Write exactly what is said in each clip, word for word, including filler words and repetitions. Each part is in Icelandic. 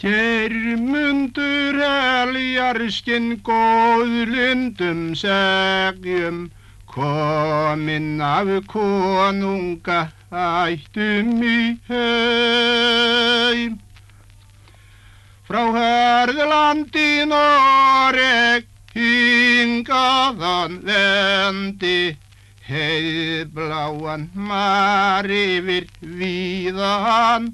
Geirmundur heljarskinn góðlundum segjum, kominn af konunga ættum í heim. Frá Hörðlandi Noreg hingaðan vendi, heiðbláan mar yfir víðan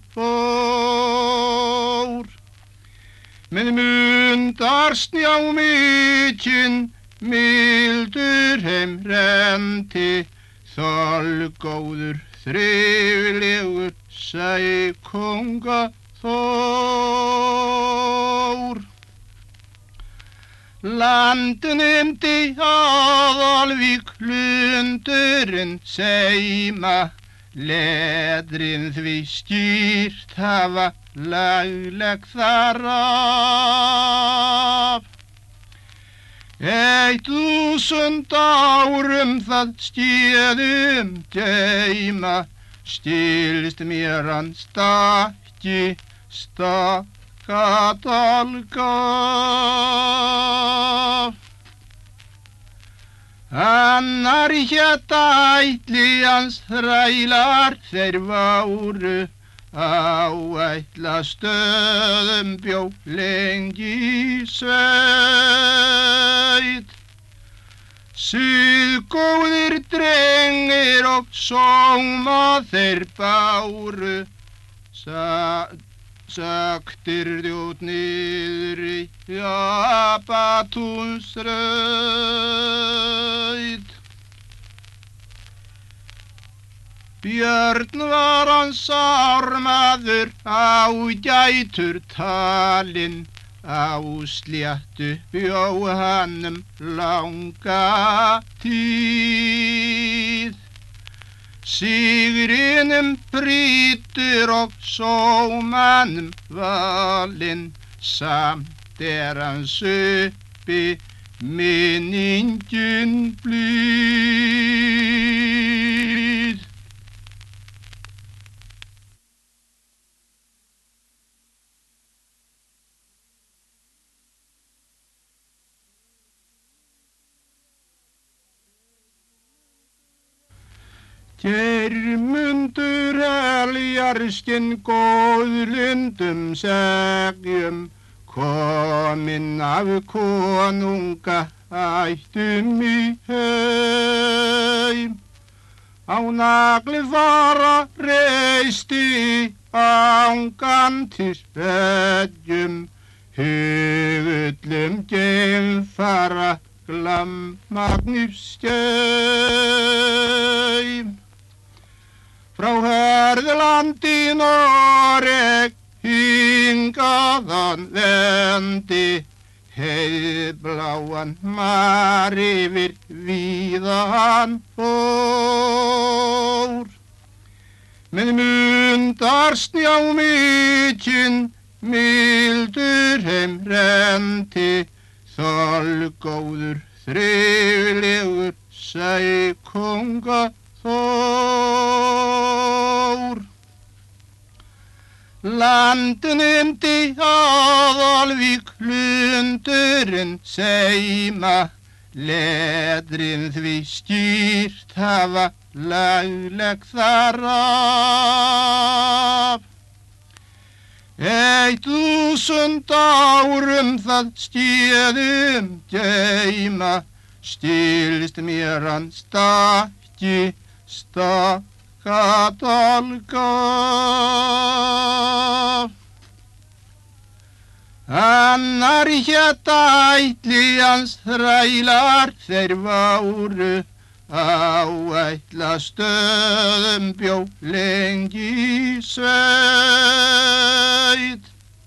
fór. Með mundar snjá mikinn mildur heim renti, þolgóður þriflegur sæ konga Þór. Landnemdi Aðalvík lundurinn seima, ledrin því skýrt hafa lagleg þar af. Eitt þúsund árum það stéðum geyma, stilst mér hann stakki stakkadalga. Annar hét ætli hans þrælar þeir váru, á ætlastöðum bjó lengi sveit. Suðgóðir drengir og sóma þeir báru, sa saktir djút niður í Japatúnsraut. Björn var hann sármaður, ágætur talinn, á sléttu bjó hann um langa tíð. Sigrinum prýtur og sómanum valinn, samt er hans uppi minningin blíð. Geirmundur heljarskinn góðlundum segjum, kominn af konunga ættum í heim. Á nagli fara reisti angan til veggjum, hugullum geimfara glammagnífskeim. Frá Hörðlandi Noreg hingaðan vendi, heiðbláan mar yfir víðan fór. Með mundar snjá mikinn mildur heim renti, þolgóður þriflegur sæ konga Þór. Landnemdi Aðalvík lundurinn seima, ledrin því skýrt hafa lagleg þar af. Eitt þúsund árum það stéðum geyma, stilst mér hann stakki stakkadalga. Annar hét ætli hans þrælar þeir váru, á ætlastöðum bjó lengi sveit.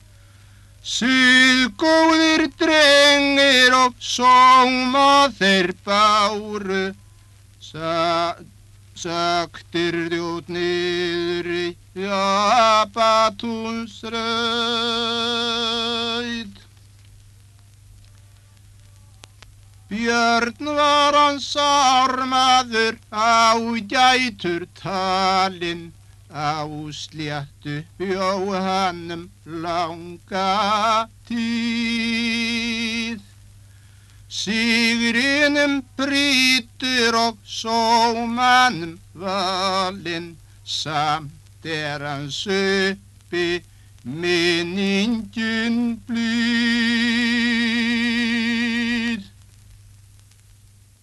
Suðgóðir drengir og sóma þeir báru, sa saktir djút niður í Japatúnsraut. Björn var hann sármaður, ágætur talinn, á sléttu bjó hann um langa tíð. Sigrinum prýtur og sómanum valinn, samt er hans uppi minningin blíð.